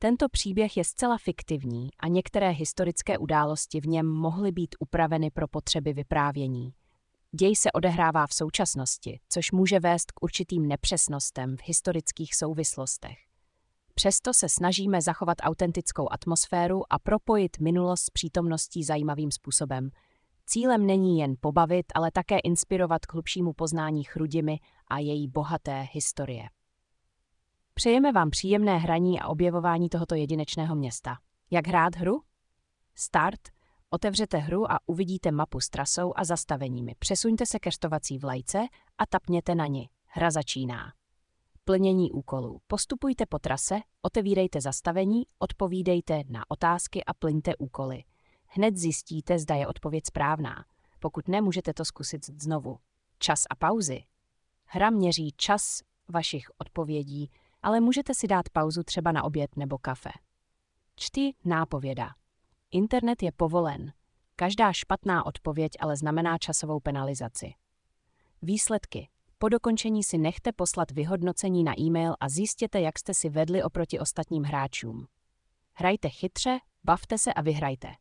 Tento příběh je zcela fiktivní a některé historické události v něm mohly být upraveny pro potřeby vyprávění. Děj se odehrává v současnosti, což může vést k určitým nepřesnostem v historických souvislostech. Přesto se snažíme zachovat autentickou atmosféru a propojit minulost s přítomností zajímavým způsobem. Cílem není jen pobavit, ale také inspirovat k hlubšímu poznání Chrudimi a její bohaté historie. Přejeme vám příjemné hraní a objevování tohoto jedinečného města. Jak hrát hru? Start. Otevřete hru a uvidíte mapu s trasou a zastaveními. Přesuňte se ke rtovací vlajce a tapněte na ni. Hra začíná. Plnění úkolů. Postupujte po trase, otevírejte zastavení, odpovídejte na otázky a plňte úkoly. Hned zjistíte, zda je odpověď správná. Pokud ne, můžete to zkusit znovu. Čas a pauzy. Hra měří čas vašich odpovědí, ale můžete si dát pauzu třeba na oběd nebo kafe. Čty nápověda. Internet je povolen. Každá špatná odpověď ale znamená časovou penalizaci. Výsledky. Po dokončení si nechte poslat vyhodnocení na e-mail a zjistěte, jak jste si vedli oproti ostatním hráčům. Hrajte chytře, bavte se a vyhrajte.